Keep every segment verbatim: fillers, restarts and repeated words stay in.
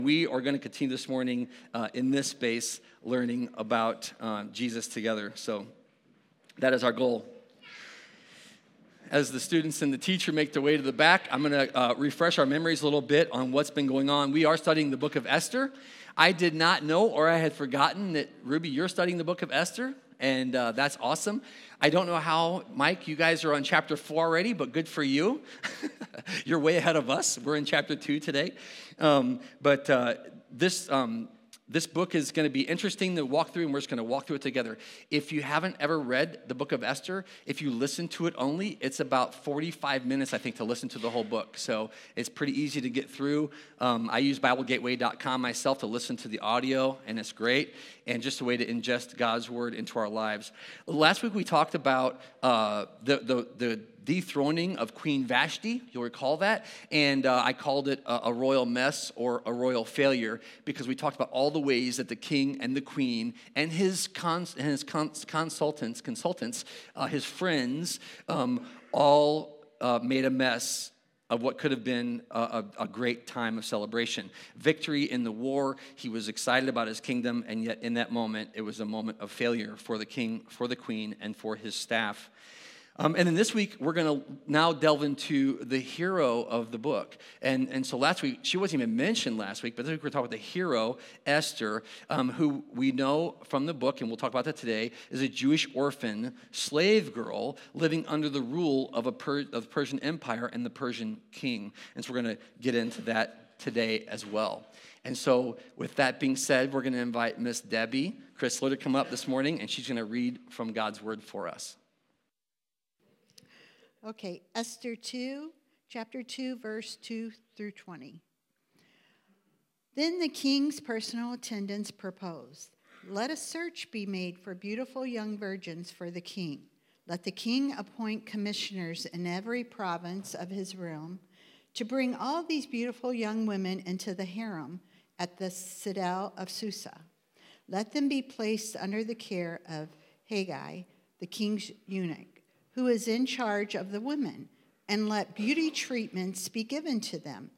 We are going to continue this morning uh, in this space, learning about uh, Jesus together. So that is our goal. As the students and the teacher make their way to the back, I'm going to uh, refresh our memories a little bit on what's been going on. We are studying the book of Esther. I did not know, or I had forgotten that, Ruby, you're studying the book of Esther, and uh, that's awesome. I don't know how, Mike, you guys are on chapter four already, but good for you. You're way ahead of us. We're in chapter two today. Um, but uh, this um, this book is going to be interesting to walk through, and we're just going to walk through it together. If you haven't ever read the book of Esther, if you listen to it only, it's about forty-five minutes, I think, to listen to the whole book. So it's pretty easy to get through. Um, I use Bible Gateway dot com myself to listen to the audio, and it's great, and just a way to ingest God's word into our lives. Last week we talked about uh, the, the, the dethroning of Queen Vashti. You'll recall that. And uh, I called it a, a royal mess or a royal failure because we talked about all the ways that the king and the queen and his, cons- and his cons- consultants, consultants, uh, his friends, um, all uh, made a mess of what could have been a, a, a great time of celebration. Victory in the war, he was excited about his kingdom, and yet in that moment, it was a moment of failure for the king, for the queen, and for his staff. Um, and then this week, we're going to now delve into the hero of the book. And, and so last week, she wasn't even mentioned last week, but this week we're talking about the hero, Esther, um, who we know from the book, and we'll talk about that today, is a Jewish orphan slave girl living under the rule of, a per, of the Persian Empire and the Persian king. And so we're going to get into that today as well. And so with that being said, we're going to invite Miss Debbie Chrysler to come up this morning, and she's going to read from God's word for us. Okay, Esther two, chapter two, verse two through twenty. Then the king's personal attendants proposed, "Let a search be made for beautiful young virgins for the king. Let the king appoint commissioners in every province of his realm to bring all these beautiful young women into the harem at the citadel of Susa. Let them be placed under the care of Haggai, the king's eunuch, who is in charge of the women, and let beauty treatments be given to them.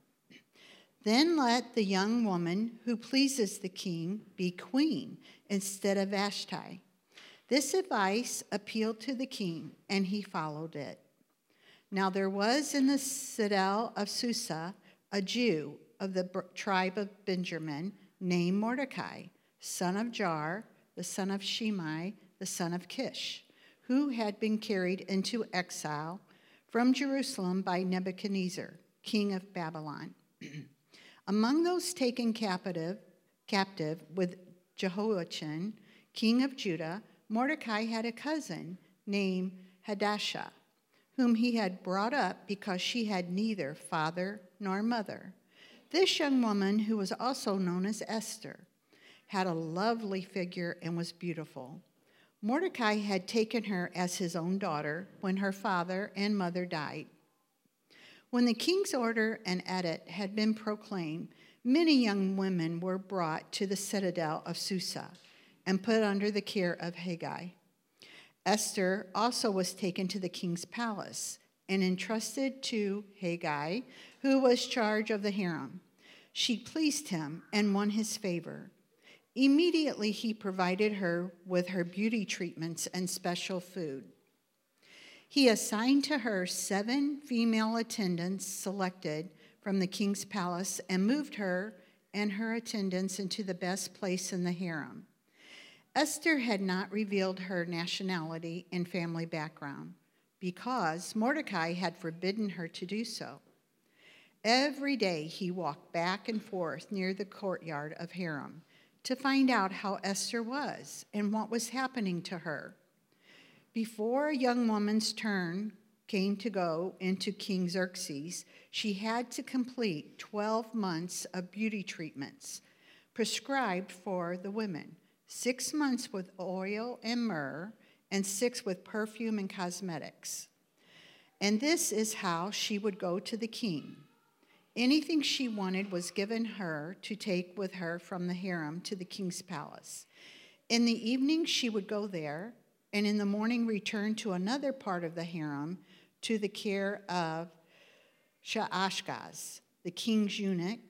Then let the young woman who pleases the king be queen instead of Vashti." This advice appealed to the king, and he followed it. Now there was in the citadel of Susa a Jew of the tribe of Benjamin named Mordecai, son of Jar, the son of Shimei, the son of Kish, who had been carried into exile from Jerusalem by Nebuchadnezzar, king of Babylon. Among those taken captive, captive with Jehoiachin, king of Judah, Mordecai had a cousin named Hadassah, whom he had brought up because she had neither father nor mother. This young woman, who was also known as Esther, had a lovely figure and was beautiful. Mordecai had taken her as his own daughter when her father and mother died. When the king's order and edict had been proclaimed, many young women were brought to the citadel of Susa and put under the care of Haggai. Esther also was taken to the king's palace and entrusted to Haggai, who was charge of the harem. She pleased him and won his favor. Immediately, he provided her with her beauty treatments and special food. He assigned to her seven female attendants selected from the king's palace and moved her and her attendants into the best place in the harem. Esther had not revealed her nationality and family background because Mordecai had forbidden her to do so. Every day, he walked back and forth near the courtyard of harem to find out how Esther was and what was happening to her. Before a young woman's turn came to go into King Xerxes, she had to complete twelve months of beauty treatments prescribed for the women, six months with oil and myrrh, and six with perfume and cosmetics. And this is how she would go to the king. Anything she wanted was given her to take with her from the harem to the king's palace. In the evening, she would go there, and in the morning return to another part of the harem to the care of Shaashgaz, the king's eunuch,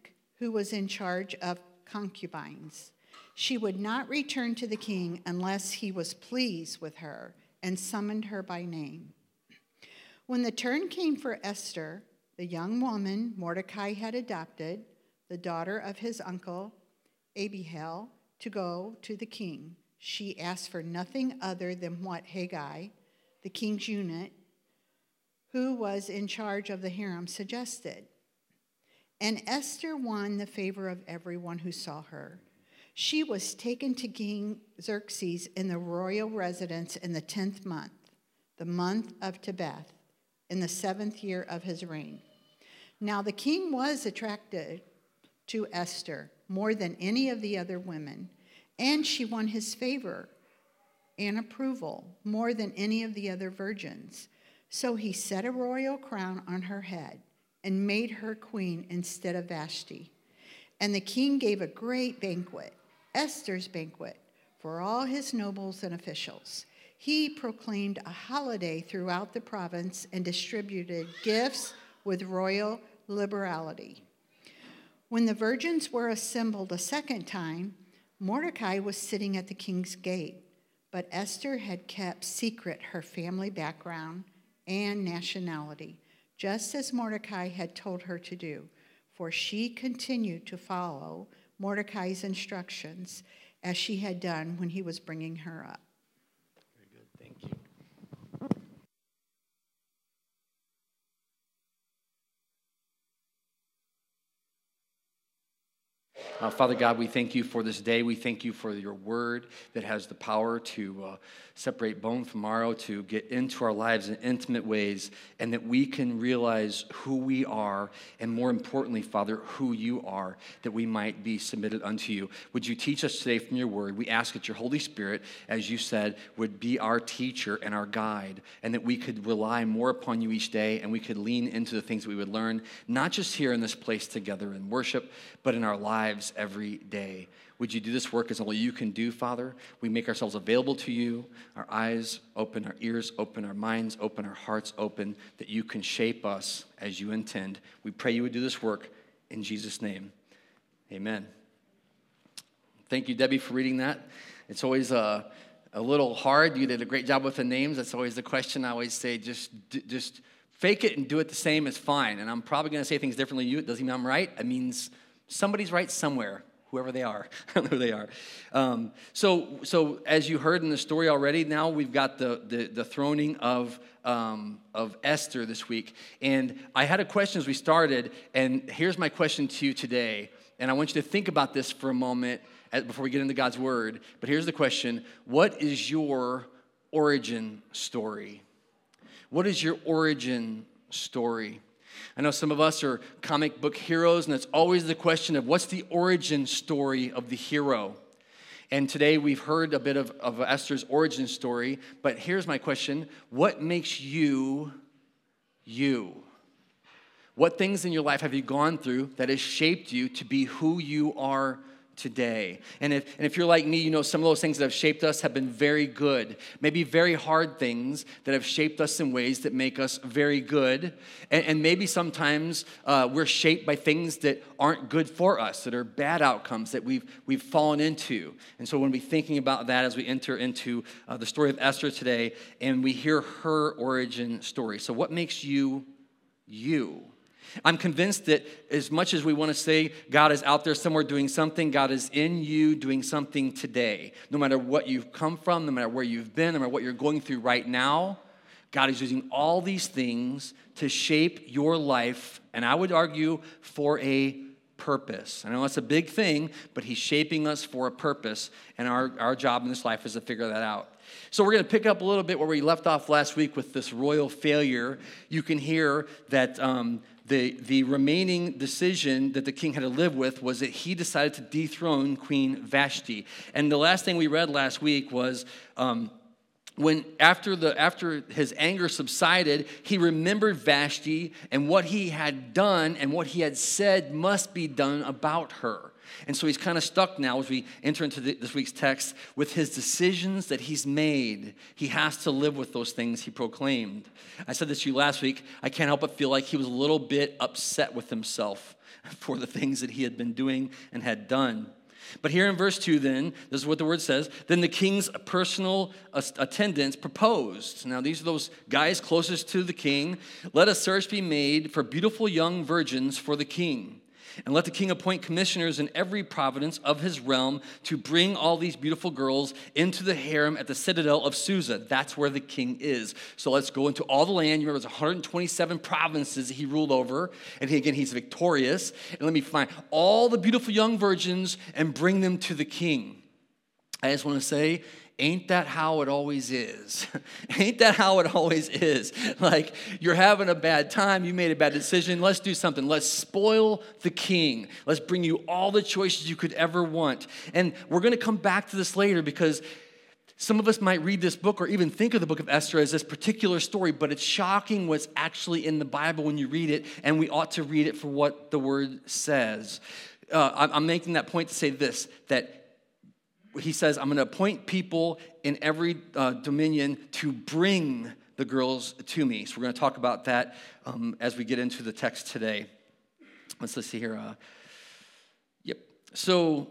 who was in charge of concubines. She would not return to the king unless he was pleased with her and summoned her by name. When the turn came for Esther, the young woman Mordecai had adopted, the daughter of his uncle Abihail, to go to the king, she asked for nothing other than what Haggai, the king's eunuch, who was in charge of the harem, suggested. And Esther won the favor of everyone who saw her. She was taken to King Xerxes in the royal residence in the tenth month, the month of Tebeth, in the seventh year of his reign. Now the king was attracted to Esther more than any of the other women, and she won his favor and approval more than any of the other virgins. So he set a royal crown on her head and made her queen instead of Vashti. And the king gave a great banquet, Esther's banquet, for all his nobles and officials. He proclaimed a holiday throughout the province and distributed gifts with royal liberality. When the virgins were assembled a second time, Mordecai was sitting at the king's gate, but Esther had kept secret her family background and nationality, just as Mordecai had told her to do, for she continued to follow Mordecai's instructions as she had done when he was bringing her up. Very good, thank you. Uh, Father God, we thank you for this day. We thank you for your word that has the power to uh, separate bone from marrow, to get into our lives in intimate ways, and that we can realize who we are, and more importantly, Father, who you are, that we might be submitted unto you. Would you teach us today from your word? We ask that your Holy Spirit, as you said, would be our teacher and our guide, and that we could rely more upon you each day, and we could lean into the things that we would learn, not just here in this place together in worship, but in our lives every day. Would you do this work as only you can do, Father? We make ourselves available to you, our eyes open, our ears open, our minds open, our hearts open, that you can shape us as you intend. We pray you would do this work in Jesus' name. Amen. Thank you, Debbie, for reading that. It's always a, a little hard. You did a great job with the names. That's always the question I always say. Just, just fake it and do it the same is fine. And I'm probably going to say things differently than you. It doesn't mean I'm right. It means somebody's right somewhere, whoever they are. I don't know who they are. Um, so, so as you heard in the story already, now we've got the the, the throning of um, of Esther this week. And I had a question as we started, and here's my question to you today. And I want you to think about this for a moment as, before we get into God's word. But here's the question: what is your origin story? What is your origin story? I know some of us are comic book heroes, and it's always the question of what's the origin story of the hero? And today we've heard a bit of, of Esther's origin story, but here's my question: what makes you, you? What things in your life have you gone through that has shaped you to be who you are today? And if, and if you're like me, you know some of those things that have shaped us have been very good. Maybe very hard things that have shaped us in ways that make us very good. And, and maybe sometimes uh, we're shaped by things that aren't good for us, that are bad outcomes that we've, we've fallen into. And so when we're thinking about that as we enter into uh, the story of Esther today, and we hear her origin story. So what makes you, you? I'm convinced that as much as we want to say God is out there somewhere doing something, God is in you doing something today. No matter what you've come from, no matter where you've been, no matter what you're going through right now, God is using all these things to shape your life, and I would argue for a purpose. I know it's a big thing, but he's shaping us for a purpose, and our, our job in this life is to figure that out. So we're going to pick up a little bit where we left off last week with this royal failure. You can hear that um, the, the remaining decision that the king had to live with was that he decided to dethrone Queen Vashti. And the last thing we read last week was um, when after the after his anger subsided, he remembered Vashti and what he had done and what he had said must be done about her. And so he's kind of stuck now as we enter into the, this week's text with his decisions that he's made. He has to live with those things he proclaimed. I said this to you last week. I can't help but feel like he was a little bit upset with himself for the things that he had been doing and had done. But here in verse two then, this is what the word says, then the king's personal attendants proposed. Now these are those guys closest to the king. Let a search be made for beautiful young virgins for the king. And let the king appoint commissioners in every province of his realm to bring all these beautiful girls into the harem at the citadel of Susa. That's where the king is. So let's go into all the land. You remember, it's one hundred twenty-seven provinces he ruled over. And he, again, he's victorious. And let me find all the beautiful young virgins and bring them to the king. I just want to say, ain't that how it always is? Ain't that how it always is? Like, you're having a bad time, you made a bad decision, let's do something. Let's spoil the king. Let's bring you all the choices you could ever want. And we're going to come back to this later because some of us might read this book or even think of the book of Esther as this particular story, but it's shocking what's actually in the Bible when you read it, and we ought to read it for what the word says. Uh, I'm making that point to say this, that he says, I'm going to appoint people in every uh, dominion to bring the girls to me. So we're going to talk about that um, as we get into the text today. Let's, let's see here. Uh, yep. So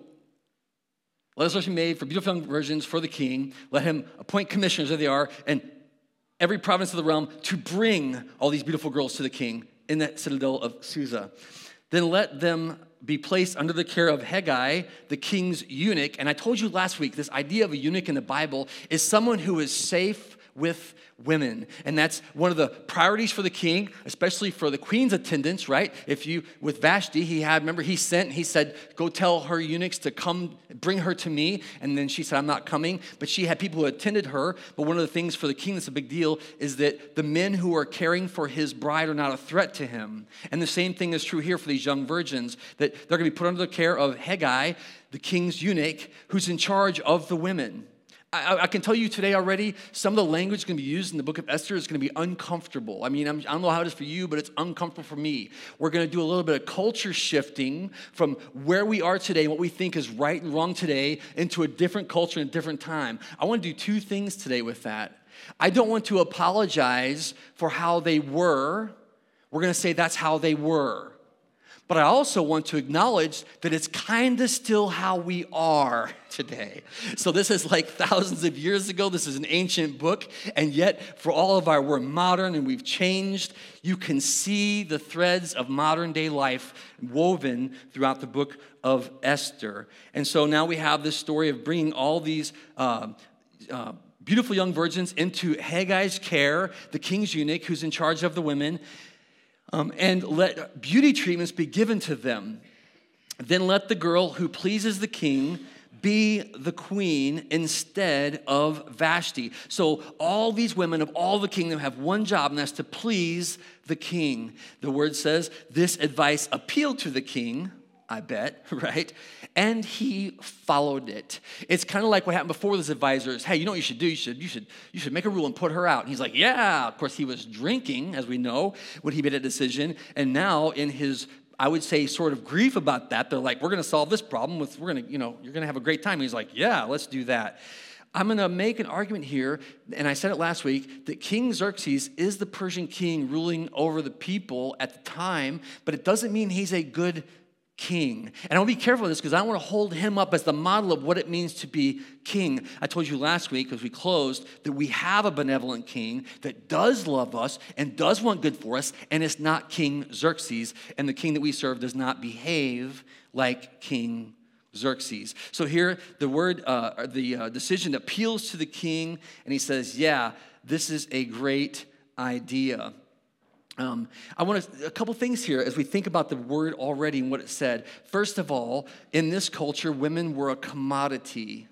let us be made for beautiful young virgins for the king. Let him appoint commissioners, there they are, and every province of the realm to bring all these beautiful girls to the king in that citadel of Susa. Then let them be placed under the care of Haggai, the king's eunuch. And I told you last week, this idea of a eunuch in the Bible is someone who is safe with women. And that's one of the priorities for the king, especially for the queen's attendants, right? If you, with Vashti, he had, remember he sent, he said, go tell her eunuchs to come, bring her to me. And then she said, I'm not coming. But she had people who attended her. But one of the things for the king that's a big deal is that the men who are caring for his bride are not a threat to him. And the same thing is true here for these young virgins, that they're going to be put under the care of Haggai, the king's eunuch, who's in charge of the women. I, I can tell you today already, some of the language going to be used in the book of Esther is going to be uncomfortable. I mean, I'm, I don't know how it is for you, but it's uncomfortable for me. We're going to do a little bit of culture shifting from where we are today, what we think is right and wrong today, into a different culture and a different time. I want to do two things today with that. I don't want to apologize for how they were. We're going to say that's how they were. But I also want to acknowledge that it's kind of still how we are today. So this is like thousands of years ago. This is an ancient book. And yet, for all of our, we're modern and we've changed. You can see the threads of modern day life woven throughout the book of Esther. And so now we have this story of bringing all these uh, uh, beautiful young virgins into Haggai's care, the king's eunuch who's in charge of the women. Um, and let beauty treatments be given to them. Then let the girl who pleases the king be the queen instead of Vashti. So all these women of all the kingdom have one job, and that's to please the king. The word says this advice appealed to the king, I bet, right? And he followed it. It's kind of like what happened before with his advisors. Hey, you know what you should do? You should, you should, you should make a rule and put her out. And he's like, yeah. Of course, he was drinking, as we know, when he made a decision. And now in his, I would say, sort of grief about that, they're like, we're going to solve this problem with, we're going to, you know, you're going to have a great time. And he's like, yeah, let's do that. I'm going to make an argument here, and I said it last week, that King Xerxes is the Persian king ruling over the people at the time, but it doesn't mean he's a good king. And I want to be careful of this because I want to hold him up as the model of what it means to be king. I told you last week as we closed that we have a benevolent king that does love us and does want good for us, and it's not King Xerxes, and the king that we serve does not behave like King Xerxes. So here the word, uh, the uh, decision appeals to the king, and he says, yeah, this is a great idea. Um, I want to, a couple things here as we think about the word already and what it said. First of all, in this culture, women were a commodity.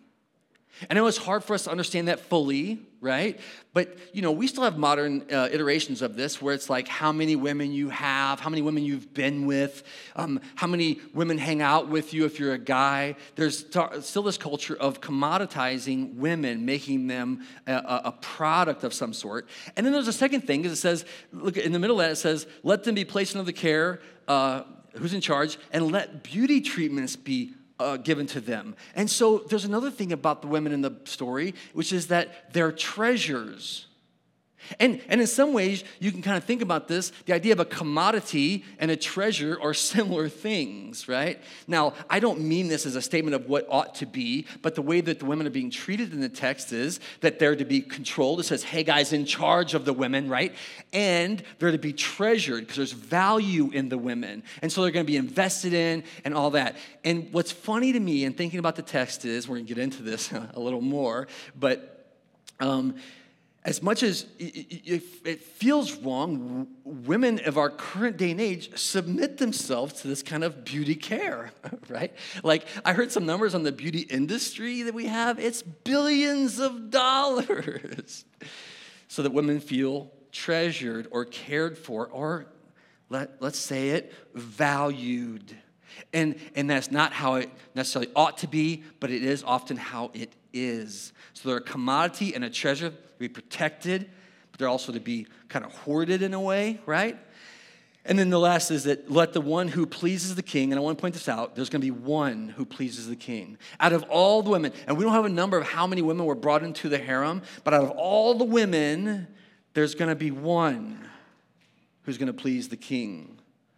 I know it's hard for us to understand that fully, right? But, you know, we still have modern uh, iterations of this where it's like how many women you have, how many women you've been with, um, how many women hang out with you if you're a guy. There's t- still this culture of commoditizing women, making them a, a product of some sort. And then there's a second thing, is it says, look, in the middle of that it says, let them be placed under the care uh, who's in charge, and let beauty treatments be uh, given to them. And so there's another thing about the women in the story, which is that they're treasures. And, and in some ways, you can kind of think about this. The idea of a commodity and a treasure are similar things, right? Now, I don't mean this as a statement of what ought to be, but the way that the women are being treated in the text is that they're to be controlled. It says, hey, guys, in charge of the women, right? And they're to be treasured because there's value in the women. And so they're going to be invested in and all that. And what's funny to me in thinking about the text is, we're going to get into this a little more, but... Um, As much as it feels wrong, women of our current day and age submit themselves to this kind of beauty care, right? Like, I heard some numbers on the beauty industry that we have. It's billions of dollars. So that women feel treasured or cared for, or let, let's say it, valued. And, and that's not how it necessarily ought to be, but it is often how it is. So they're a commodity and a treasure to be protected, but they're also to be kind of hoarded in a way, right? And then the last is that let the one who pleases the king, and I want to point this out, there's going to be one who pleases the king. Out of all the women, and we don't have a number of how many women were brought into the harem, but out of all the women, there's going to be one who's going to please the king.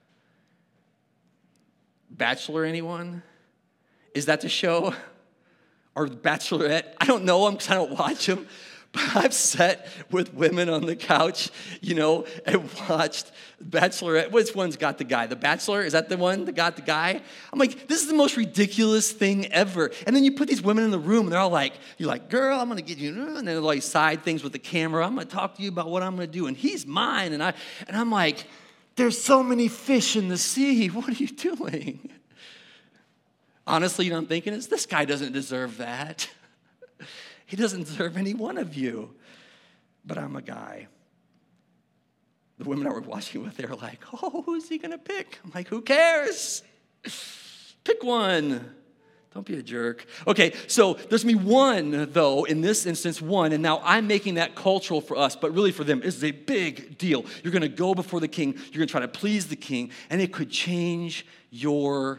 Bachelor, anyone? Is that the show? Or Bachelorette? I don't know them because I don't watch them. But I've sat with women on the couch, you know, and watched Bachelorette. Which one's got the guy? The Bachelor? Is that the one that got the guy? I'm like, this is the most ridiculous thing ever. And then you put these women in the room, and they're all like, you're like, girl, I'm going to get you. And then they're like side things with the camera. I'm going to talk to you about what I'm going to do. And he's mine. And, I, and I'm like, there's so many fish in the sea. What are you doing? Honestly, you know what I'm thinking is, this guy doesn't deserve that. He doesn't deserve any one of you. But I'm a guy. The women I were watching with, they were like, oh, who's he going to pick? I'm like, who cares? Pick one. Don't be a jerk. Okay, so there's me one, though, in this instance, one. And now I'm making that cultural for us, but really for them, it's a big deal. You're going to go before the king. You're going to try to please the king. And it could change your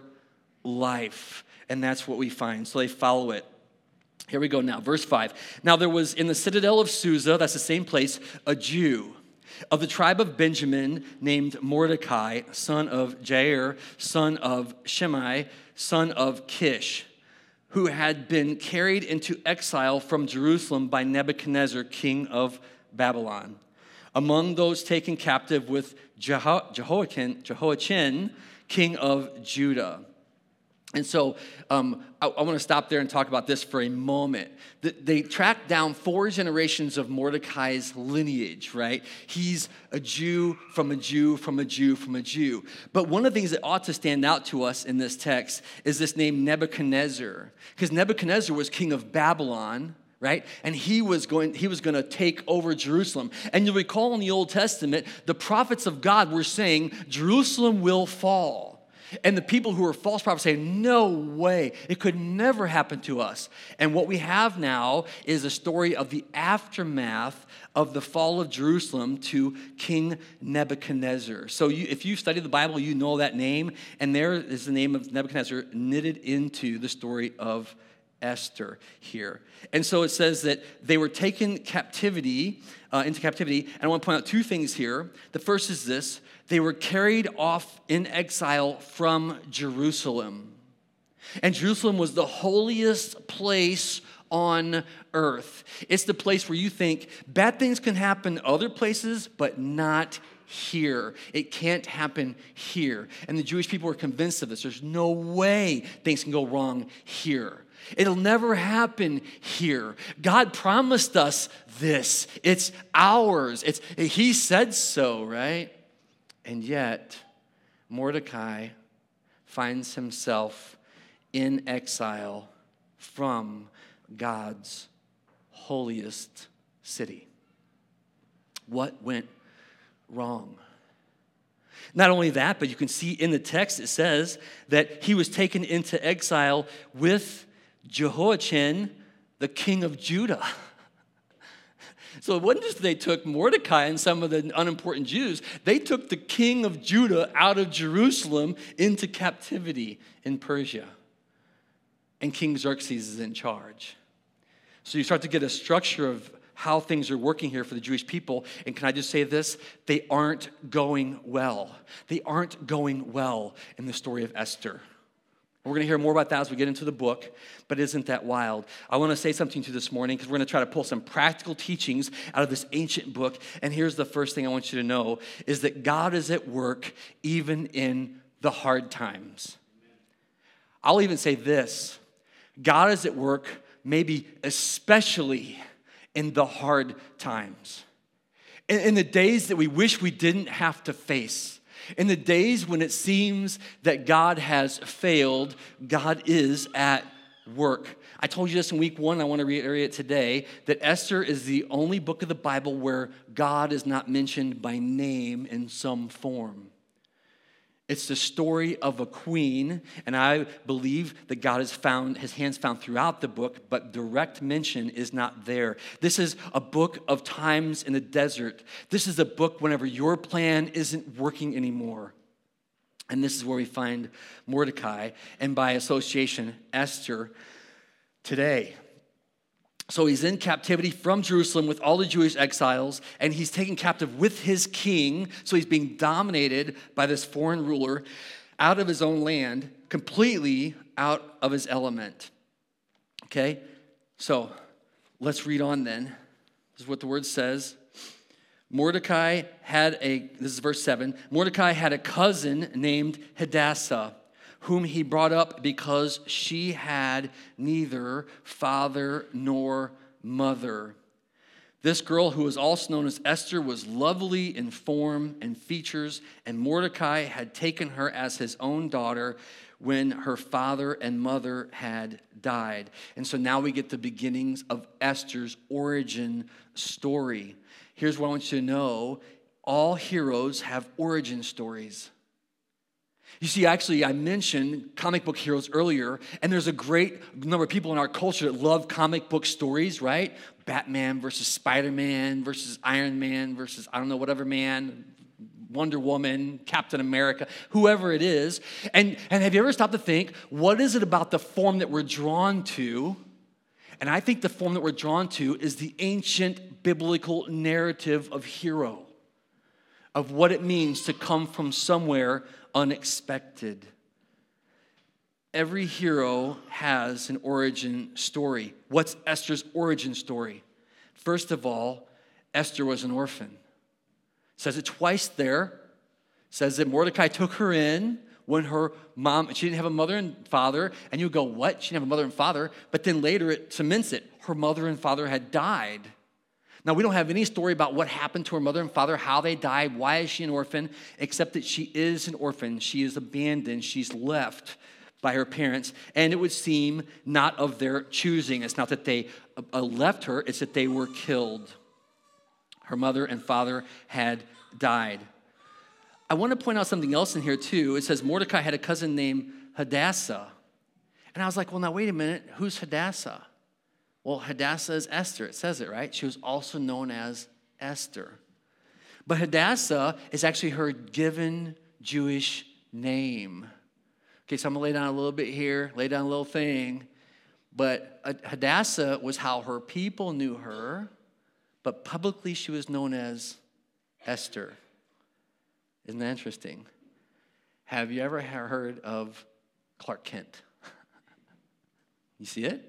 life. And that's what we find. So they follow it. Here we go now, verse five. Now there was in the citadel of Susa, that's the same place, a Jew of the tribe of Benjamin named Mordecai, son of Jair, son of Shimei, son of Kish, who had been carried into exile from Jerusalem by Nebuchadnezzar, king of Babylon. Among those taken captive with Jeho- Jehoiachin, Jehoiachin, king of Judah. And so um, I, I want to stop there and talk about this for a moment. The, they tracked down four generations of Mordecai's lineage, right? He's a Jew from a Jew from a Jew from a Jew. But one of the things that ought to stand out to us in this text is this name Nebuchadnezzar. Because Nebuchadnezzar was king of Babylon, right? And he was going he was going to take over Jerusalem. And you'll recall in the Old Testament, the prophets of God were saying, Jerusalem will fall. And the people who were false prophets saying, no way, it could never happen to us. And what we have now is a story of the aftermath of the fall of Jerusalem to King Nebuchadnezzar. So you, if you study the Bible, you know that name. And there is the name of Nebuchadnezzar knitted into the story of Esther here. And so it says that they were taken captivity, uh, into captivity. And I want to point out two things here. The first is this. They were carried off in exile from Jerusalem. And Jerusalem was the holiest place on earth. It's the place where you think bad things can happen other places, but not here. It can't happen here. And the Jewish people were convinced of this. There's no way things can go wrong here. It'll never happen here. God promised us this. It's ours. It's, he said so, right? And yet, Mordecai finds himself in exile from God's holiest city. What went wrong? Not only that, but you can see in the text it says that he was taken into exile with Jehoiachin, the king of Judah. So it wasn't just they took Mordecai and some of the unimportant Jews. They took the king of Judah out of Jerusalem into captivity in Persia. And King Xerxes is in charge. So you start to get a structure of how things are working here for the Jewish people. And can I just say this? They aren't going well. They aren't going well in the story of Esther. We're going to hear more about that as we get into the book, but isn't that wild? I want to say something to you this morning because we're going to try to pull some practical teachings out of this ancient book. And here's the first thing I want you to know is that God is at work even in the hard times. I'll even say this. God is at work maybe especially in the hard times. In, in the days that we wish we didn't have to face. In the days when it seems that God has failed, God is at work. I told you this in week one, I want to reiterate it today, that Esther is the only book of the Bible where God is not mentioned by name in some form. It's the story of a queen, and I believe that God has found, his hands found throughout the book, but direct mention is not there. This is a book of times in the desert. This is a book whenever your plan isn't working anymore. And this is where we find Mordecai, and by association, Esther today. So he's in captivity from Jerusalem with all the Jewish exiles, and he's taken captive with his king. So he's being dominated by this foreign ruler out of his own land, completely out of his element. Okay? So let's read on then. This is what the word says. Mordecai had a, this is verse seven, Mordecai had a cousin named Hadassah, whom he brought up because she had neither father nor mother. This girl, who was also known as Esther, was lovely in form and features, and Mordecai had taken her as his own daughter when her father and mother had died. And so now we get the beginnings of Esther's origin story. Here's what I want you to know. All heroes have origin stories. You see, actually, I mentioned comic book heroes earlier, and there's a great number of people in our culture that love comic book stories, right? Batman versus Spider-Man versus Iron Man versus, I don't know, whatever man, Wonder Woman, Captain America, whoever it is. And, and have you ever stopped to think, what is it about the form that we're drawn to? And I think the form that we're drawn to is the ancient biblical narrative of hero, of what it means to come from somewhere unexpected. Every hero has an origin story. What's Esther's origin story? First of all, Esther was an orphan. It says it twice there. It says that Mordecai took her in when her mom, she didn't have a mother and father, and you go, what? She didn't have a mother and father. But then later it cements it. Her mother and father had died. Now, we don't have any story about what happened to her mother and father, how they died, why is she an orphan, except that she is an orphan. She is abandoned. She's left by her parents, and it would seem not of their choosing. It's not that they uh, left her, it's that they were killed. Her mother and father had died. I want to point out something else in here, too. It says Mordecai had a cousin named Hadassah. And I was like, well, now, wait a minute. Who's Hadassah? Well, Hadassah is Esther. It says it, right? She was also known as Esther. But Hadassah is actually her given Jewish name. Okay, so I'm going to lay down a little bit here, lay down a little thing. But Hadassah was how her people knew her, but publicly she was known as Esther. Isn't that interesting? Have you ever heard of Clark Kent? You see it?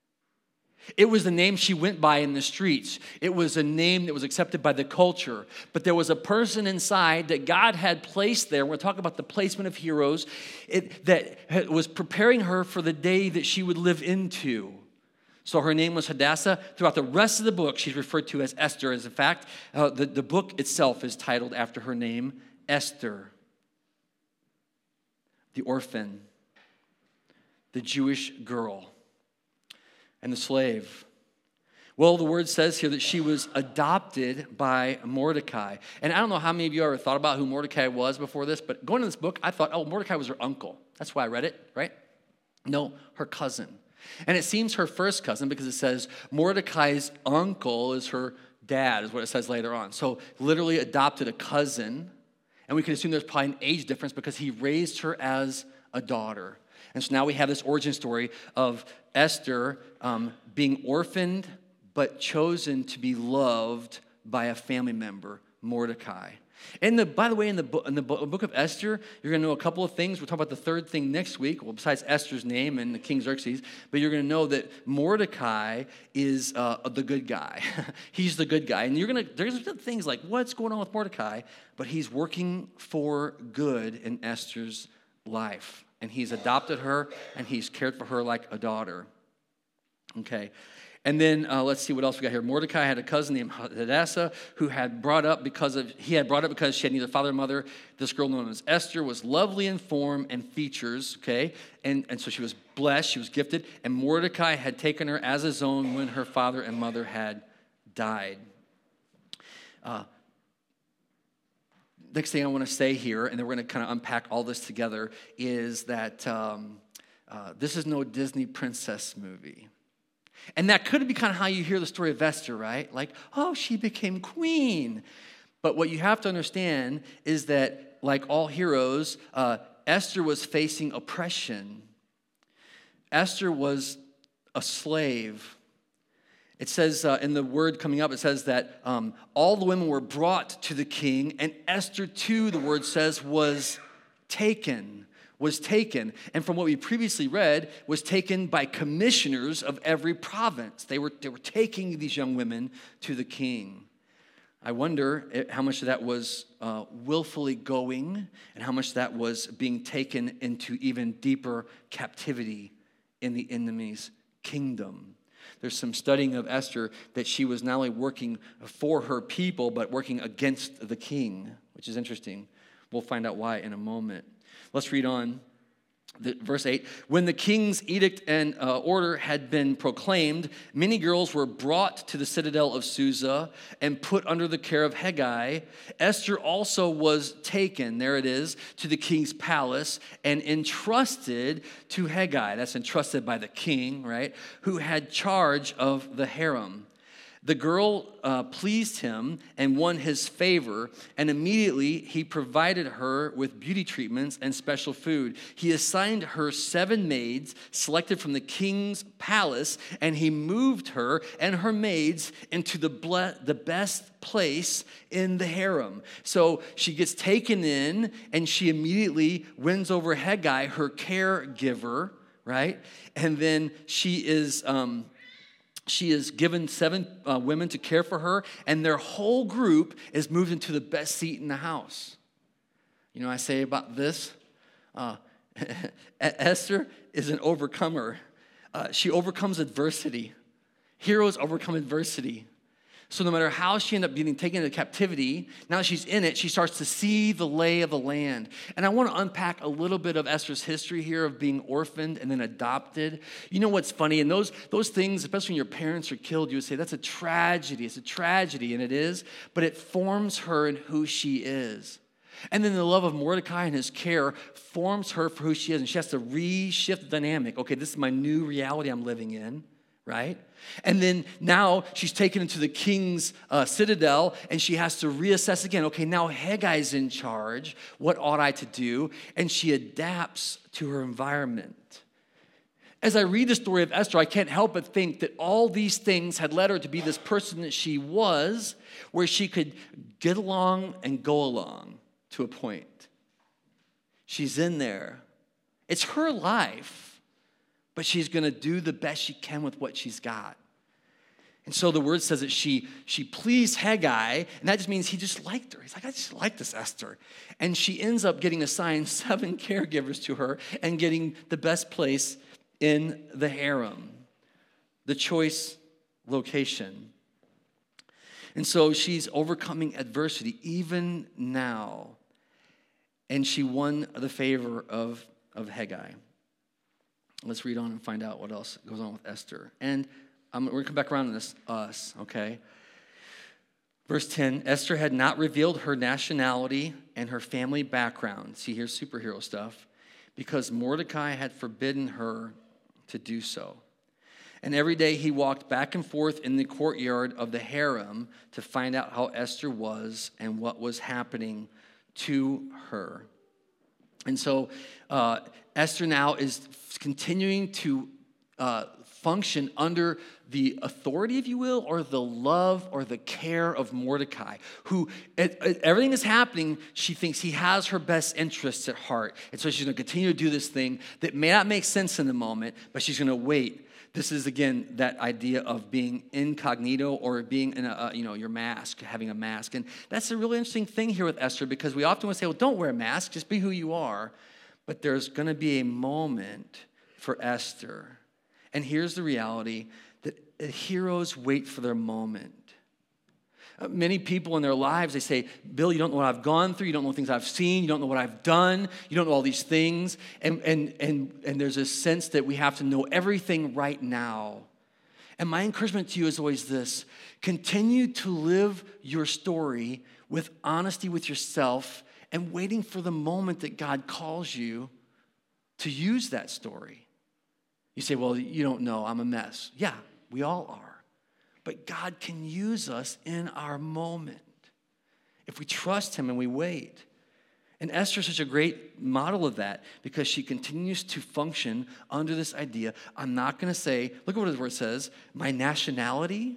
It was the name she went by in the streets. It was a name that was accepted by the culture. But there was a person inside that God had placed there. We're talking about the placement of heroes it, that was preparing her for the day that she would live into. So her name was Hadassah. Throughout the rest of the book, she's referred to as Esther. As a fact, uh, the, the book itself is titled after her name, Esther, the orphan, the Jewish girl, and the slave. Well, the word says here that she was adopted by Mordecai. And I don't know how many of you ever thought about who Mordecai was before this, but going to this book, I thought, oh, Mordecai was her uncle. That's why I read it, right? No, her cousin. And it seems her first cousin because it says Mordecai's uncle is her dad, is what it says later on. So literally adopted a cousin, and we can assume there's probably an age difference because he raised her as a daughter. And so now we have this origin story of Esther um, being orphaned but chosen to be loved by a family member, Mordecai. And the, by the way, in the, book, in the book of Esther, you're going to know a couple of things. We'll talk about the third thing next week, well, besides Esther's name and the King Xerxes. But you're going to know that Mordecai is uh, the good guy. He's the good guy. And you're going to, there's things like, what's going on with Mordecai? But he's working for good in Esther's life. And he's adopted her, and he's cared for her like a daughter. Okay. And then uh, let's see what else we got here. Mordecai had a cousin named Hadassah who had brought up because of he had brought up because she had neither father nor mother. This girl known as Esther was lovely in form and features, okay? And, and so she was blessed, she was gifted, and Mordecai had taken her as his own when her father and mother had died. Uh, next thing I want to say here, and then we're going to kind of unpack all this together, is that um, uh, this is no Disney princess movie. And that could be kind of how you hear the story of Esther, right? Like, oh, she became queen. But what you have to understand is that, like all heroes, uh, Esther was facing oppression. Esther was a slave. It says uh, in the word coming up, it says that um, all the women were brought to the king, and Esther too, the word says, was taken. was taken, and from what we previously read, was taken by commissioners of every province. They were, they were taking these young women to the king. I wonder how much of that was uh, willfully going and how much that was being taken into even deeper captivity in the enemy's kingdom. There's some studying of Esther that she was not only working for her people, but working against the king, which is interesting. We'll find out why in a moment. Let's read on. The, verse eight, when the king's edict and uh, order had been proclaimed, many girls were brought to the citadel of Susa and put under the care of Hegai. Esther also was taken, there it is, to the king's palace and entrusted to Hegai. That's entrusted by the king, right, who had charge of the harem. The girl uh, pleased him and won his favor, and immediately he provided her with beauty treatments and special food. He assigned her seven maids selected from the king's palace, and he moved her and her maids into the, ble- the best place in the harem. So she gets taken in, and she immediately wins over Hegai, her caregiver, right? And then she is... Um, She is given seven uh, women to care for her, and their whole group is moved into the best seat in the house. You know, I say about this, uh, Esther is an overcomer. Uh, she overcomes adversity. Heroes overcome adversity. So no matter how she ended up getting taken into captivity, now that she's in it, she starts to see the lay of the land. And I want to unpack a little bit of Esther's history here of being orphaned and then adopted. You know what's funny? And those, those things, especially when your parents are killed, you would say, that's a tragedy. It's a tragedy, and it is. But it forms her in who she is. And then the love of Mordecai and his care forms her for who she is. And she has to reshift the dynamic. Okay, this is my new reality I'm living in. Right? And then now she's taken into the king's uh, citadel, and she has to reassess again. Okay, now Hegai's in charge. What ought I to do? And she adapts to her environment. As I read the story of Esther, I can't help but think that all these things had led her to be this person that she was, where she could get along and go along to a point. She's in there. It's her life. But she's going to do the best she can with what she's got. And so the word says that she, she pleased Hegai, and that just means he just liked her. He's like, I just like this Esther. And she ends up getting assigned seven caregivers to her and getting the best place in the harem, the choice location. And so she's overcoming adversity even now. And she won the favor of, of Hegai. Let's read on and find out what else goes on with Esther. And um, we're going to come back around to this, us, okay? Verse ten, Esther had not revealed her nationality and her family background. See, here's superhero stuff. Because Mordecai had forbidden her to do so. And every day he walked back and forth in the courtyard of the harem to find out how Esther was and what was happening to her. And so uh, Esther now is continuing to uh, function under the authority, if you will, or the love or the care of Mordecai, who, at, at everything that's happening, she thinks he has her best interests at heart. And so she's going to continue to do this thing that may not make sense in the moment, but she's going to wait. This is, again, that idea of being incognito or being in a, uh, you know, your mask, having a mask. And that's a really interesting thing here with Esther, because we often would say, well, don't wear a mask, just be who you are. But there's going to be a moment for Esther. And here's the reality, that heroes wait for their moment. Uh, many people in their lives, they say, Bill, you don't know what I've gone through. You don't know things I've seen. You don't know what I've done. You don't know all these things. And, and, and, and there's a sense that we have to know everything right now. And my encouragement to you is always this: continue to live your story with honesty with yourself and waiting for the moment that God calls you to use that story. You say, well, you don't know, I'm a mess. Yeah, we all are. But God can use us in our moment if we trust him and we wait. And Esther is such a great model of that, because she continues to function under this idea. I'm not going to say, look at what his word says, my nationality,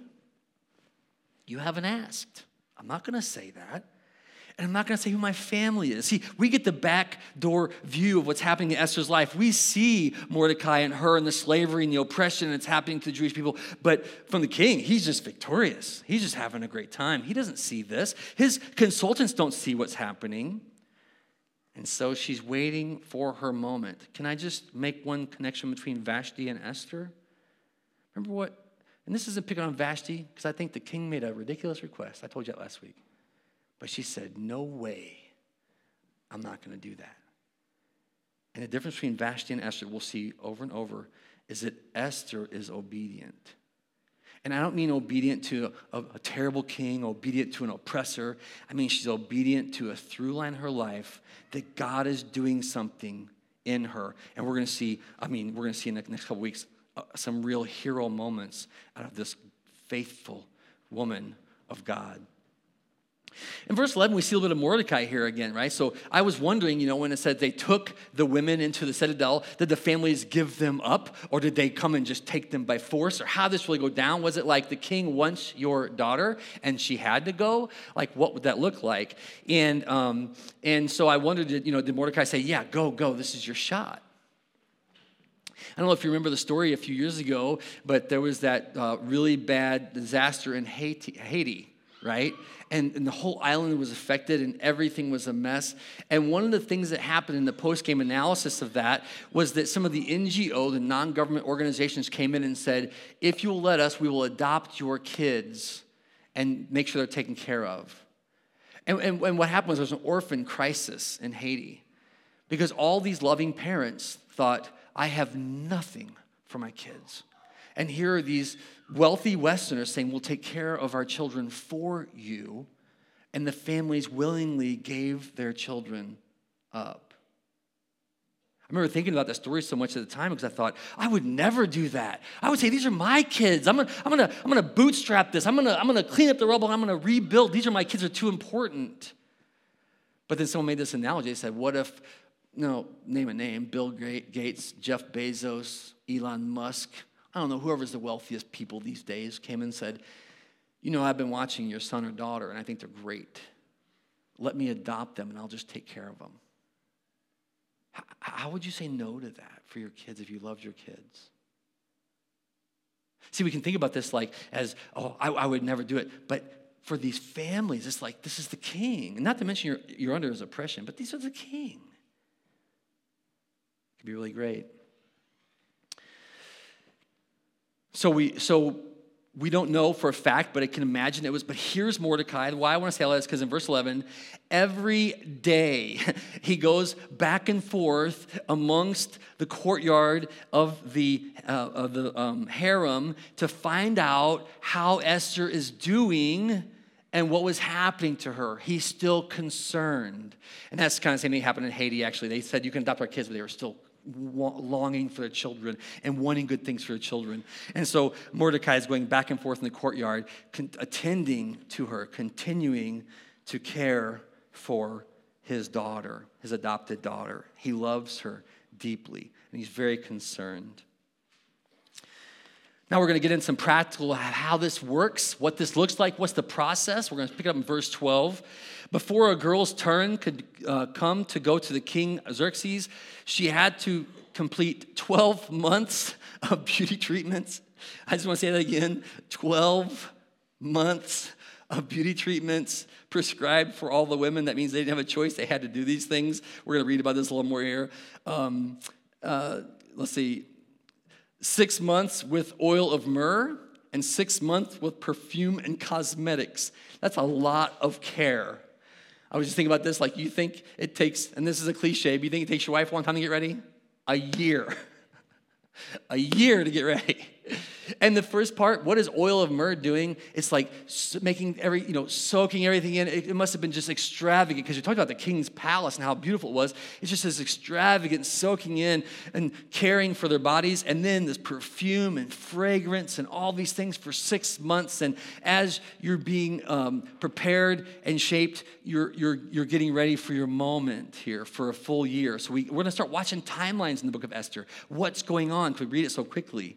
you haven't asked. I'm not going to say that. And I'm not going to say who my family is. See, we get the backdoor view of what's happening in Esther's life. We see Mordecai and her and the slavery and the oppression that's happening to the Jewish people. But from the king, he's just victorious. He's just having a great time. He doesn't see this. His consultants don't see what's happening. And so she's waiting for her moment. Can I just make one connection between Vashti and Esther? Remember what? And this isn't picking on Vashti, because I think the king made a ridiculous request. I told you that last week. But she said, no way, I'm not going to do that. And the difference between Vashti and Esther, we'll see over and over, is that Esther is obedient. And I don't mean obedient to a, a terrible king, obedient to an oppressor. I mean she's obedient to a through line in her life that God is doing something in her. And we're going to see, I mean, we're going to see in the next couple weeks uh, some real hero moments out of this faithful woman of God. In verse eleven, we see a little bit of Mordecai here again, right? So I was wondering, you know, when it said they took the women into the citadel, did the families give them up, or did they come and just take them by force? Or how did this really go down? Was it like the king wants your daughter and she had to go? Like, what would that look like? And um, and so I wondered, you know, did Mordecai say, yeah, go, go, this is your shot? I don't know if you remember the story a few years ago, but there was that uh, really bad disaster in Haiti, Haiti right? And, and the whole island was affected and everything was a mess. And one of the things that happened in the post-game analysis of that was that some of the N G O, the non-government organizations, came in and said, if you will let us, we will adopt your kids and make sure they're taken care of. And, and, and what happened was there was an orphan crisis in Haiti because all these loving parents thought, I have nothing for my kids. And here are these wealthy Westerners saying, we'll take care of our children for you. And the families willingly gave their children up. I remember thinking about that story so much at the time because I thought, I would never do that. I would say, these are my kids. I'm gonna, I'm gonna, I'm gonna bootstrap this. I'm gonna, I'm gonna clean up the rubble. I'm gonna rebuild. These are my kids. They're too important. But then someone made this analogy. They said, what if, no, name a name, Bill Gates, Jeff Bezos, Elon Musk, I don't know, whoever's the wealthiest people these days came and said, you know, I've been watching your son or daughter, and I think they're great. Let me adopt them, and I'll just take care of them. How, how would you say no to that for your kids if you loved your kids? See, we can think about this like as, oh, I, I would never do it. But for these families, it's like, this is the king. And not to mention you're, you're under his oppression, but these are the king. It could be really great. So we so we don't know for a fact, but I can imagine it was. But here's Mordecai. Why I want to say all that is because in verse eleven, every day he goes back and forth amongst the courtyard of the uh, of the um, harem to find out how Esther is doing and what was happening to her. He's still concerned, and that's kind of the same thing happened in Haiti. Actually, they said you can adopt our kids, but they were still longing for their children and wanting good things for their children. And so Mordecai is going back and forth in the courtyard, con- attending to her, continuing to care for his daughter, his adopted daughter. He loves her deeply, and he's very concerned. Now we're going to get into some practical how this works, what this looks like, what's the process. We're going to pick it up in verse twelve. Before a girl's turn could uh, come to go to the king Xerxes, she had to complete twelve months of beauty treatments. I just want to say that again, twelve months of beauty treatments prescribed for all the women. That means they didn't have a choice. They had to do these things. We're going to read about this a little more here. Um, uh, let's see. Six months with oil of myrrh and six months with perfume and cosmetics. That's a lot of care. I was just thinking about this, like you think it takes, and this is a cliche, but you think it takes your wife a long time to get ready? A year. A year to get ready. And the first part, what is oil of myrrh doing? It's like making every, you know, soaking everything in. It, it must have been just extravagant because you're talking about the king's palace and how beautiful it was. It's just this extravagant soaking in and caring for their bodies. And then this perfume and fragrance and all these things for six months. And as you're being um, prepared and shaped, you're, you're, you're getting ready for your moment here for a full year. So we, we're going to start watching timelines in the book of Esther. What's going on? Because we read it so quickly.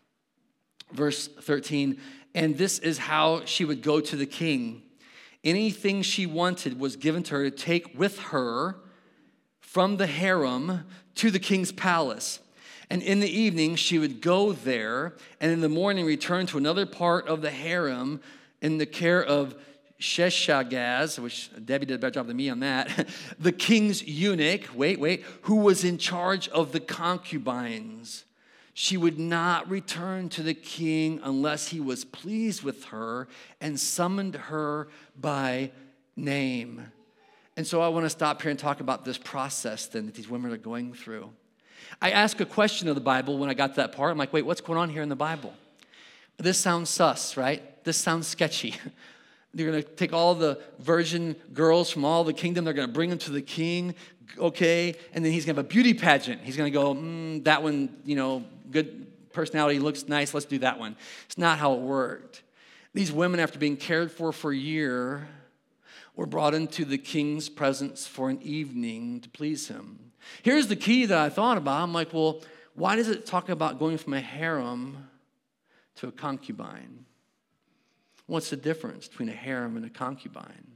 Verse thirteen, and this is how she would go to the king. Anything she wanted was given to her to take with her from the harem to the king's palace. And in the evening, she would go there, and in the morning return to another part of the harem in the care of Sheshagaz, which Debbie did a better job than me on that, the king's eunuch, wait, wait, who was in charge of the concubines. She would not return to the king unless he was pleased with her and summoned her by name. And so I want to stop here and talk about this process then that these women are going through. I asked a question of the Bible when I got to that part. I'm like, wait, what's going on here in the Bible? This sounds sus, right? This sounds sketchy. They're going to take all the virgin girls from all the kingdom. They're going to bring them to the king, okay? And then he's going to have a beauty pageant. He's going to go, mm, that one, you know, good personality, looks nice, let's do that one. It's not how it worked. These women, after being cared for for a year, were brought into the king's presence for an evening to please him. Here's the key that I thought about. I'm like, well, why does it talk about going from a harem to a concubine? What's the difference between a harem and a concubine?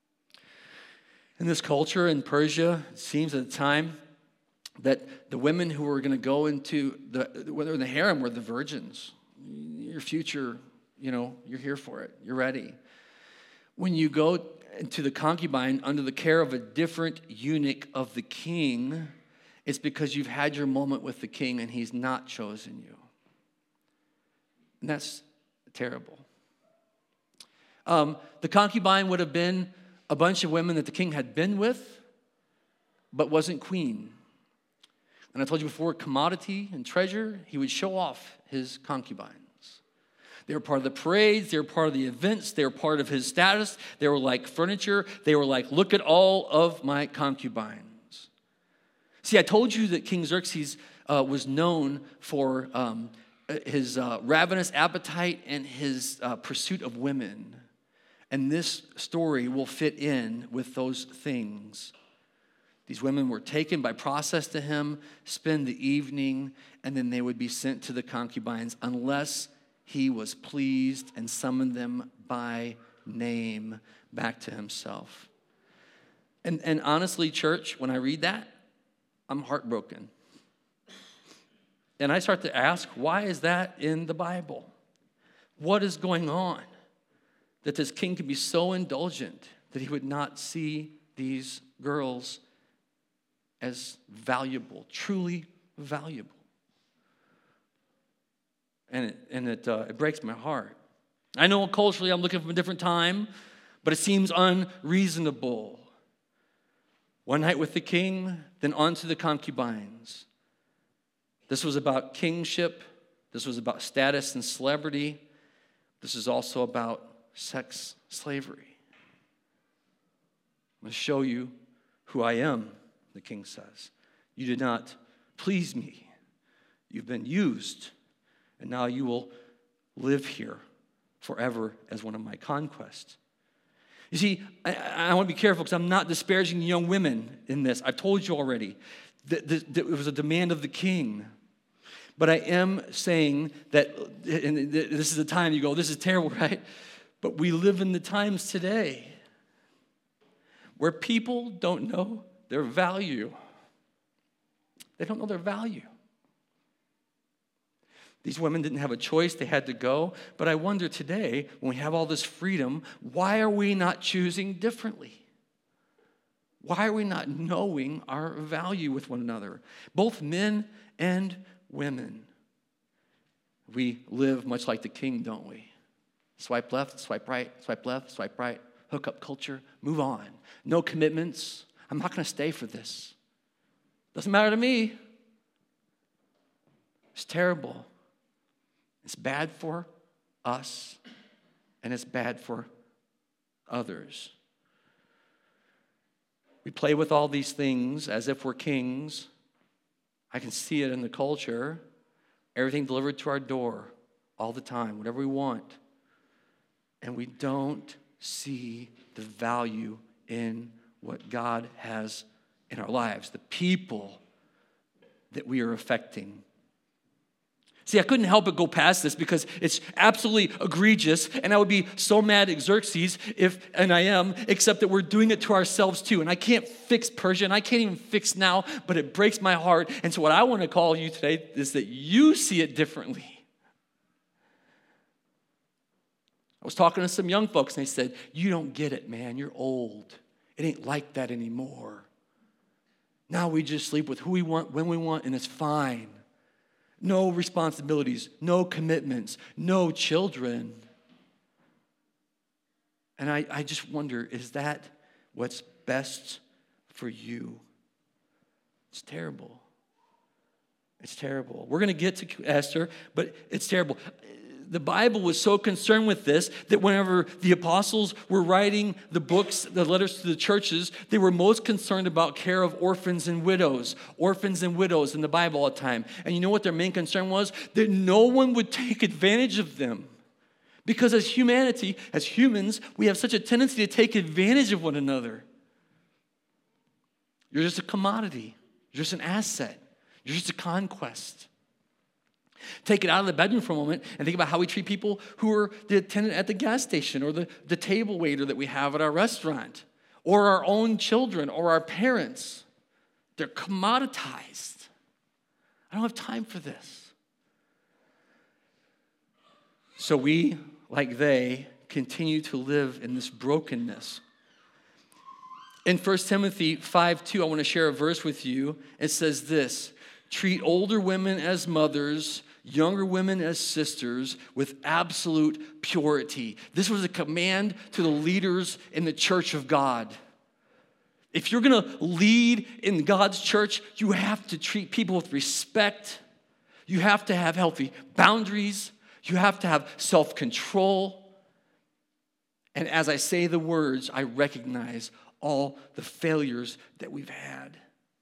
In this culture in Persia, it seems at the time that the women who were going to go into the, whether in the harem were the virgins. Your future, you know, you're here for it. You're ready. When you go into the concubine under the care of a different eunuch of the king, it's because you've had your moment with the king and he's not chosen you. And that's terrible. Um, the concubine would have been a bunch of women that the king had been with, but wasn't queen. And I told you before, commodity and treasure, he would show off his concubines. They were part of the parades, they were part of the events, they were part of his status, they were like furniture, they were like, look at all of my concubines. See, I told you that King Xerxes uh, was known for um, his uh, ravenous appetite and his uh, pursuit of women. And this story will fit in with those things. These women were taken by process to him, spend the evening, and then they would be sent to the concubines unless he was pleased and summoned them by name back to himself. And, and honestly, church, when I read that, I'm heartbroken. And I start to ask, why is that in the Bible? What is going on that this king could be so indulgent that he would not see these girls as valuable, truly valuable? And it, and it, uh, it breaks my heart. I know culturally I'm looking from a different time, but it seems unreasonable. One night with the king, then on to the concubines. This was about kingship. This was about status and celebrity. This is also about sex slavery. I'm going to show you who I am, the king says. You did not please me. You've been used, and now you will live here forever as one of my conquests. You see, I, I want to be careful because I'm not disparaging young women in this. I've told you already that, that, that it was a demand of the king. But I am saying that, and this is the time you go, this is terrible, right? But we live in the times today where people don't know their value. They don't know their value. These women didn't have a choice. They had to go. But I wonder today, when we have all this freedom, why are we not choosing differently? Why are we not knowing our value with one another? Both men and women. We live much like the king, don't we? Swipe left, swipe right, swipe left, swipe right, hookup culture, move on. No commitments. I'm not going to stay for this. Doesn't matter to me. It's terrible. It's bad for us, and it's bad for others. We play with all these things as if we're kings. I can see it in the culture. Everything delivered to our door all the time, whatever we want. And we don't see the value in what God has in our lives, the people that we are affecting. See, I couldn't help but go past this because it's absolutely egregious, and I would be so mad at Xerxes if, and I am, except that we're doing it to ourselves too. And I can't fix Persia, and I can't even fix now, but it breaks my heart. And so what I want to call you today is that you see it differently. I was talking to some young folks, and they said, you don't get it, man. You're old. It ain't like that anymore. Now we just sleep with who we want, when we want, and it's fine. No responsibilities, no commitments, no children. And I, I just wonder, is that what's best for you? It's terrible. It's terrible. We're going to get to Esther, but it's terrible. The Bible was so concerned with this that whenever the apostles were writing the books, the letters to the churches, they were most concerned about care of orphans and widows. Orphans and widows in the Bible all the time. And you know what their main concern was? That no one would take advantage of them. Because as humanity, as humans, we have such a tendency to take advantage of one another. You're just a commodity. You're just an asset. You're just a conquest. Take it out of the bedroom for a moment and think about how we treat people who are the attendant at the gas station or the, the table waiter that we have at our restaurant or our own children or our parents. They're commoditized. I don't have time for this. So we, like they, continue to live in this brokenness. In First Timothy five two, I want to share a verse with you. It says this, treat older women as mothers, younger women as sisters with absolute purity. This was a command to the leaders in the church of God. If you're going to lead in God's church, you have to treat people with respect. You have to have healthy boundaries. You have to have self-control. And as I say the words, I recognize all the failures that we've had.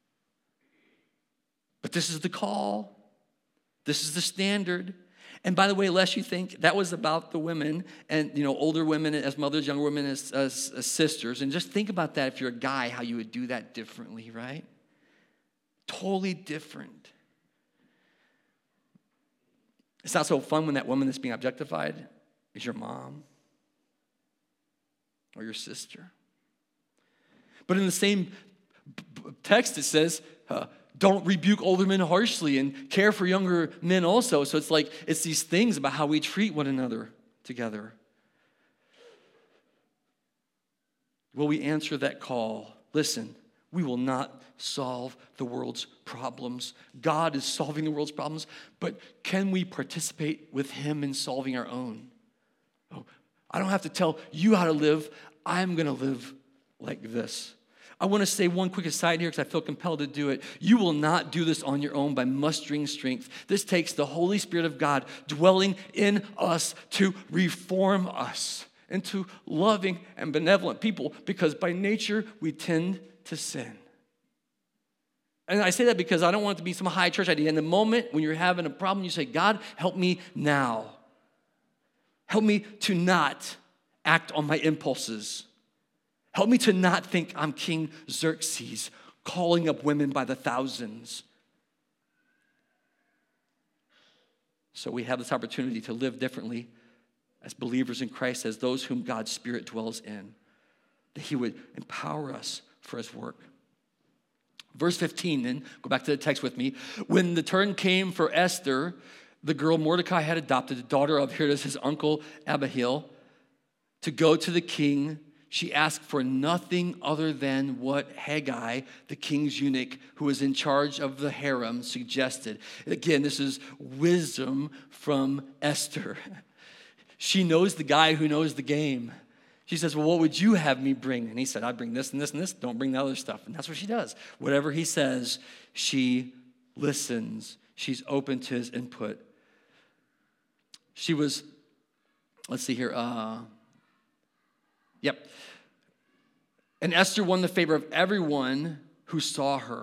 But this is the call. This is the standard. And by the way, lest you think that was about the women and, you know, older women as mothers, younger women as, as, as sisters. And just think about that if you're a guy, how you would do that differently, right? Totally different. It's not so fun when that woman that's being objectified is your mom or your sister. But in the same text, it says, uh, don't rebuke older men harshly and care for younger men also. So it's like, it's these things about how we treat one another together. Will we answer that call? Listen, we will not solve the world's problems. God is solving the world's problems, but can we participate with him in solving our own? Oh, I don't have to tell you how to live. I'm going to live like this. I want to say one quick aside here because I feel compelled to do it. You will not do this on your own by mustering strength. This takes the Holy Spirit of God dwelling in us to reform us into loving and benevolent people because by nature we tend to sin. And I say that because I don't want it to be some high church idea. In the moment when you're having a problem, you say, God, help me now. Help me to not act on my impulses. Help me to not think I'm King Xerxes, calling up women by the thousands. So we have this opportunity to live differently as believers in Christ, as those whom God's Spirit dwells in, that he would empower us for his work. Verse fifteen, then, go back to the text with me. When the turn came for Esther, the girl Mordecai had adopted, the daughter of, here it is, his uncle Abihail, to go to the king, she asked for nothing other than what Haggai, the king's eunuch, who was in charge of the harem, suggested. Again, this is wisdom from Esther. She knows the guy who knows the game. She says, well, what would you have me bring? And he said, I'd bring this and this and this. Don't bring the other stuff. And that's what she does. Whatever he says, she listens. She's open to his input. She was, let's see here. Uh, yep. And Esther won the favor of everyone who saw her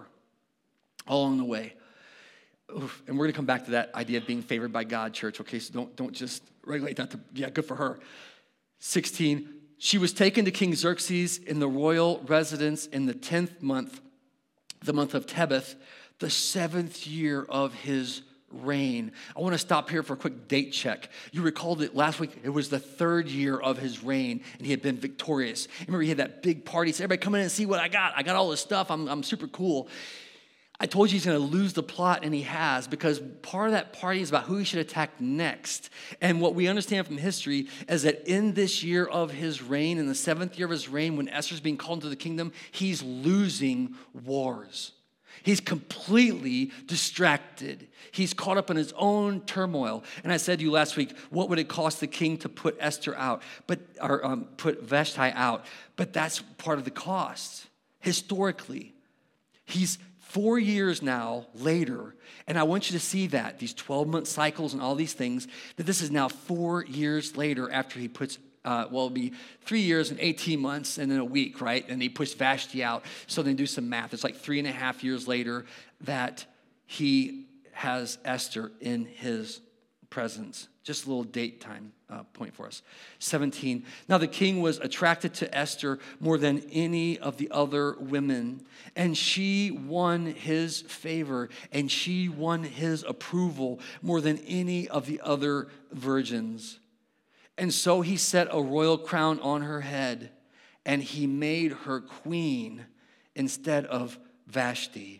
all along the way. Oof. And we're going to come back to that idea of being favored by God, church. Okay, so don't, don't just regulate that to, yeah, good for her. sixteen, she was taken to King Xerxes in the royal residence in the tenth month, the month of Tebeth, the seventh year of his reign. I want to stop here for a quick date check. You recall that last week it was the third year of his reign, and he had been victorious. Remember, he had that big party. He said, everybody come in and see what I got. I got all this stuff. I'm, I'm super cool. I told you he's going to lose the plot, and he has, because part of that party is about who he should attack next. And what we understand from history is that in this year of his reign, in the seventh year of his reign, when Esther's being called into the kingdom, he's losing wars. He's completely distracted. He's caught up in his own turmoil. And I said to you last week, what would it cost the king to put Esther out, but or um, put Vashti out? But that's part of the cost. Historically, he's four years now later, and I want you to see that, these twelve-month cycles and all these things, that this is now four years later after he puts, uh, well, it'll be three years and eighteen months and then a week, right? And he pushed Vashti out. So then do some math. It's like three and a half years later that he has Esther in his presence. Just a little date time uh, point for us. seventeen. Now the king was attracted to Esther more than any of the other women, and she won his favor, and she won his approval more than any of the other virgins. And so he set a royal crown on her head, and he made her queen instead of Vashti.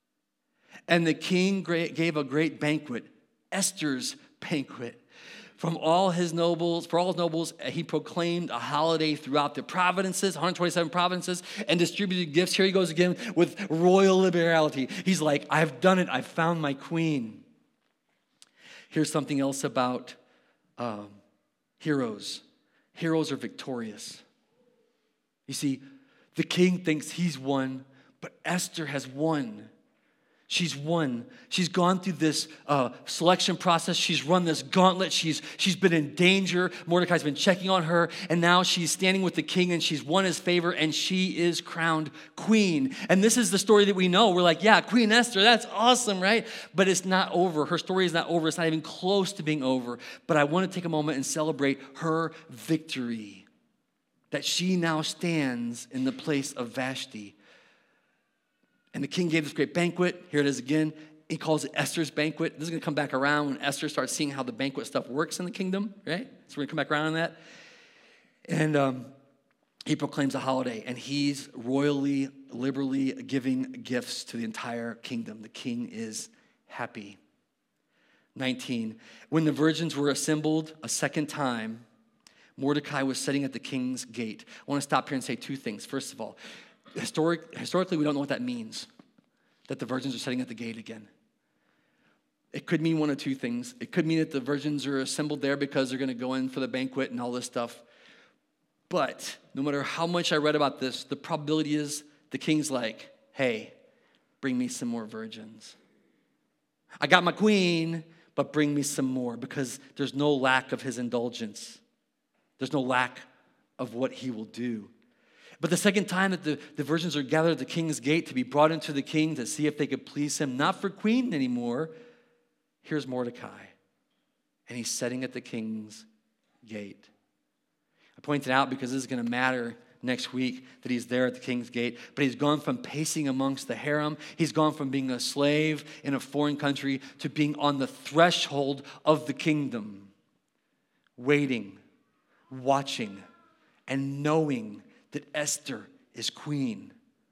And the king gave a great banquet, Esther's banquet. From all his nobles, for all his nobles, he proclaimed a holiday throughout the provinces, one hundred twenty-seven provinces, and distributed gifts. Here he goes again with royal liberality. He's like, I've done it. I've found my queen. Here's something else about um, heroes. Heroes are victorious. You see, the king thinks he's won, but Esther has won. She's won. She's gone through this uh, selection process. She's run this gauntlet. She's, she's been in danger. Mordecai's been checking on her. And now she's standing with the king and she's won his favor and she is crowned queen. And this is the story that we know. We're like, yeah, Queen Esther, that's awesome, right? But it's not over. Her story is not over. It's not even close to being over. But I want to take a moment and celebrate her victory. That she now stands in the place of Vashti. And the king gave this great banquet. Here it is again. He calls it Esther's banquet. This is going to come back around when Esther starts seeing how the banquet stuff works in the kingdom, right? So we're going to come back around on that. And um, he proclaims a holiday, and he's royally, liberally giving gifts to the entire kingdom. The king is happy. nineteen. When the virgins were assembled a second time, Mordecai was sitting at the king's gate. I want to stop here and say two things. First of all, Historic, historically, we don't know what that means, that the virgins are sitting at the gate again. It could mean one of two things. It could mean that the virgins are assembled there because they're going to go in for the banquet and all this stuff. But no matter how much I read about this, the probability is the king's like, hey, bring me some more virgins. I got my queen, but bring me some more, because there's no lack of his indulgence. There's no lack of what he will do. But the second time that the, the virgins are gathered at the king's gate to be brought into the king to see if they could please him, not for queen anymore, here's Mordecai. And he's sitting at the king's gate. I point it out because this is going to matter next week that he's there at the king's gate. But he's gone from pacing amongst the harem. He's gone from being a slave in a foreign country to being on the threshold of the kingdom, waiting, watching, and knowing that Esther is queen.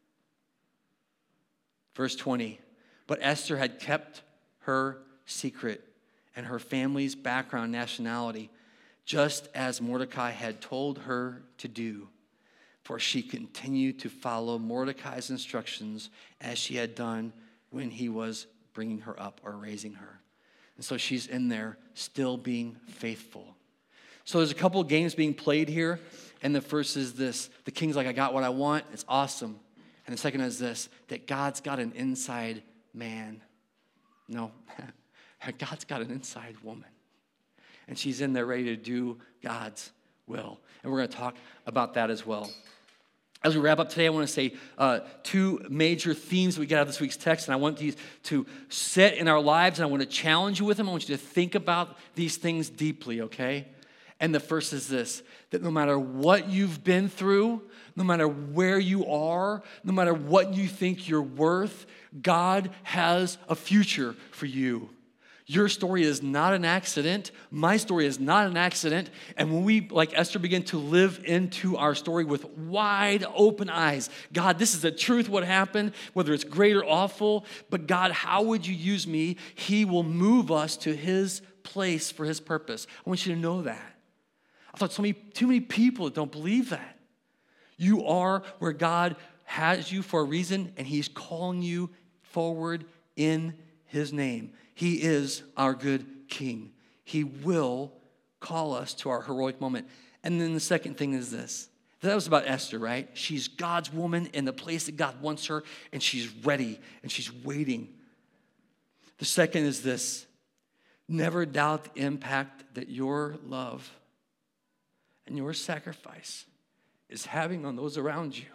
Verse twenty, but Esther had kept her secret and her family's background, nationality, just as Mordecai had told her to do. For she continued to follow Mordecai's instructions as she had done when he was bringing her up or raising her. And so she's in there still being faithful. So there's a couple of games being played here. And the first is this. The king's like, I got what I want. It's awesome. And the second is this, that God's got an inside man. No, God's got an inside woman. And she's in there ready to do God's will. And we're going to talk about that as well. As we wrap up today, I want to say uh, two major themes we get out of this week's text, and I want these to sit in our lives, and I want to challenge you with them. I want you to think about these things deeply, okay? And the first is this, that no matter what you've been through, no matter where you are, no matter what you think you're worth, God has a future for you. Your story is not an accident. My story is not an accident. And when we, like Esther, begin to live into our story with wide open eyes, God, this is the truth, what happened, whether it's great or awful, but God, how would you use me? He will move us to his place for his purpose. I want you to know that. I thought so many, too many people that don't believe that. You are where God has you for a reason, and he's calling you forward in his name. He is our good king. He will call us to our heroic moment. And then the second thing is this. That was about Esther, right? She's God's woman in the place that God wants her, and she's ready, and she's waiting. The second is this. Never doubt the impact that your love and your sacrifice is having on those around you.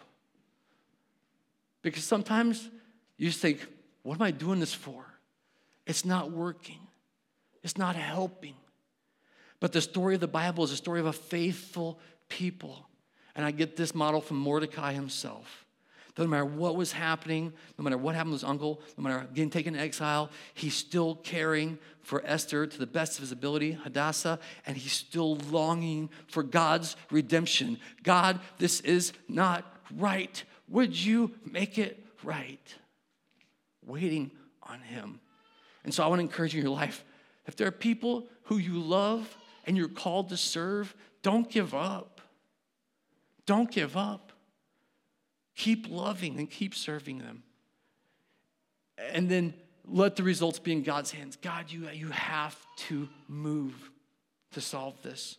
Because sometimes you think, what am I doing this for? It's not working. It's not helping. But the story of the Bible is a story of a faithful people. And I get this model from Mordecai himself. No matter what was happening, no matter what happened to his uncle, no matter getting taken to exile, he's still caring for Esther to the best of his ability, Hadassah, and he's still longing for God's redemption. God, this is not right. Would you make it right? Waiting on him. And so I want to encourage you in your life, if there are people who you love and you're called to serve, don't give up. Don't give up. Keep loving and keep serving them. And then let the results be in God's hands. God, you, you have to move to solve this.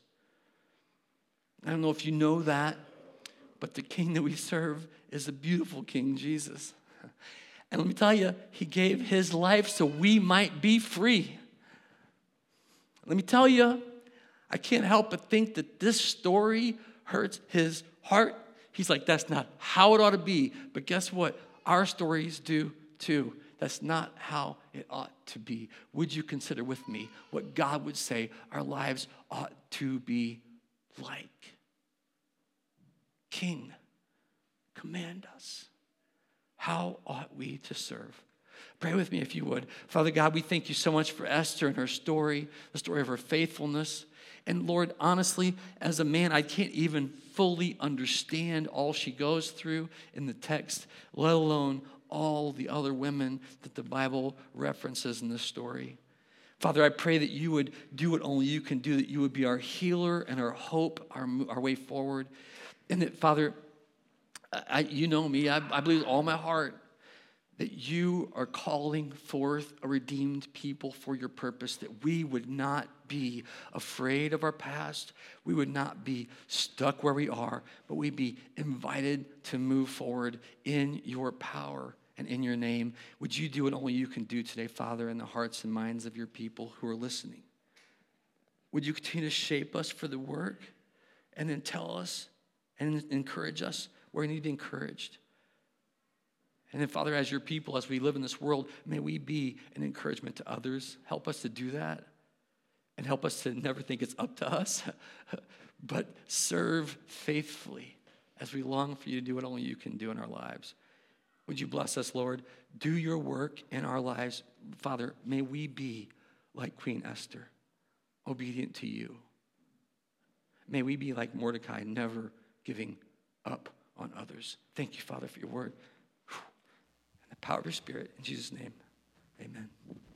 I don't know if you know that, but the king that we serve is a beautiful king, Jesus. And let me tell you, he gave his life so we might be free. Let me tell you, I can't help but think that this story hurts his heart. He's like, that's not how it ought to be. But guess what? Our stories do too. That's not how it ought to be. Would you consider with me what God would say our lives ought to be like? King, command us. How ought we to serve? Pray with me if you would. Father God, we thank you so much for Esther and her story, the story of her faithfulness. And Lord, honestly, as a man, I can't even fully understand all she goes through in the text, let alone all the other women that the Bible references in this story. Father, I pray that you would do what only you can do, that you would be our healer and our hope, our, our way forward. And that, Father, I, you know me, I, I believe with all my heart that you are calling forth a redeemed people for your purpose, that we would not be afraid of our past, we would not be stuck where we are, but we'd be invited to move forward in your power and in your name. Would you do what only you can do today, Father, in the hearts and minds of your people who are listening? Would you continue to shape us for the work and then tell us and encourage us where we need to be encouraged. And then, Father, as your people, as we live in this world, may we be an encouragement to others. Help us to do that. And help us to never think it's up to us, but serve faithfully as we long for you to do what only you can do in our lives. Would you bless us, Lord? Do your work in our lives. Father, may we be like Queen Esther, obedient to you. May we be like Mordecai, never giving up on others. Thank you, Father, for your word. And the power of your Spirit. In Jesus' name, amen.